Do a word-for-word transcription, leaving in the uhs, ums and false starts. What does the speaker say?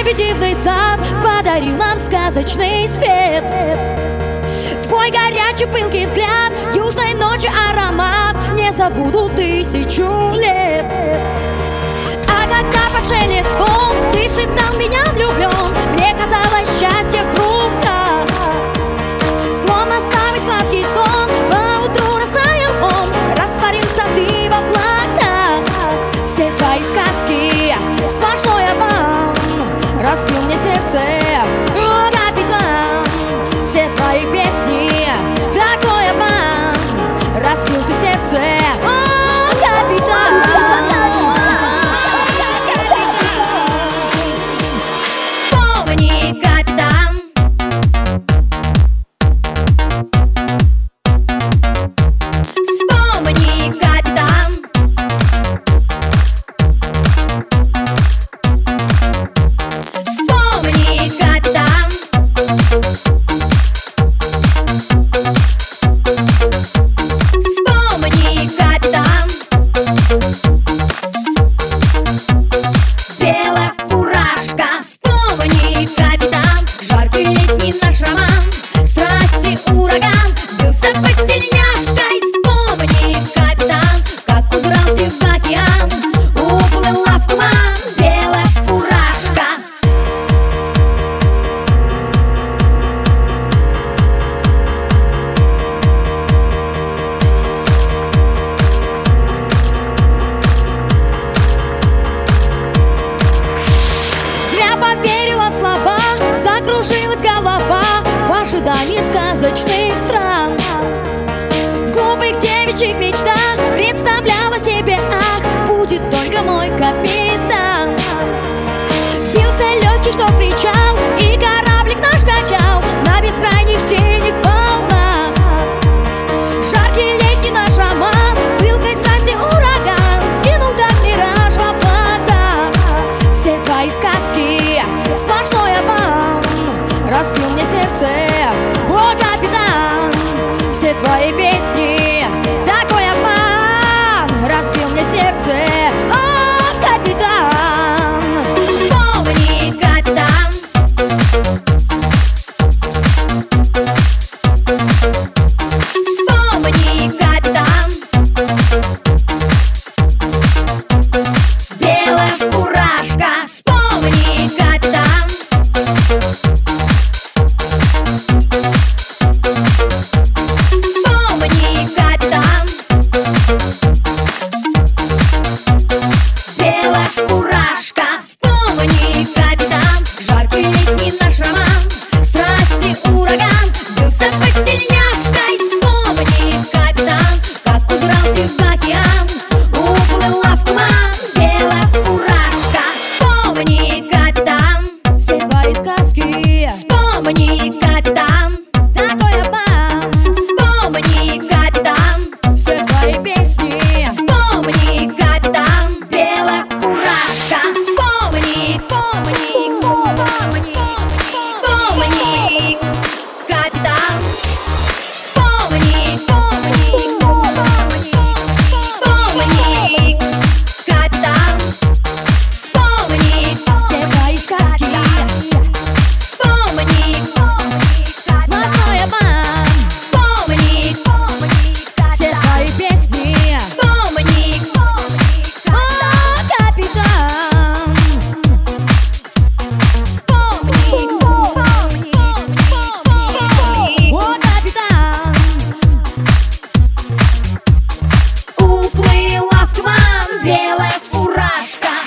лебединый сад подарил нам сказочный свет. Твой горячий пылкий взгляд, южной ночи аромат не забуду тысячу лет. А когда под шелест волн ты шептал меня влюблен, мне казалось счастье в руках. Словно самый сладкий сон, поутру растаял он, растворился ты в облаках. Все твои сказки сплошной обман разбил мне сердце, о, капитан. Все твои песни такой обман разбил ты сердце, о, капитан. Вспомни, капитан. Вспомни, капитан. Вспомни, капитан. Вспомни, капитан. Белая фуражка. Вспомни, капитан. Жаркий летний наш роман, страсти ураган, бился под тельняшкой. Вспомни, капитан, как удрал ты в океан, уплыла в туман. Белая фуражка. Зря поверила в слова, закружилась голова в ожидании сказочных стран. В глупых девичьих мечтах представляла себе, ах, будет только мой капитан. Бился легкий, что причал, и кораблик наш качал на бескрайних синих волнах. Жаркий летний наш роман, пылкой страсти ураган, скинул как мираж в облака. Все твои сказки сплошной обман разбил мне сердце.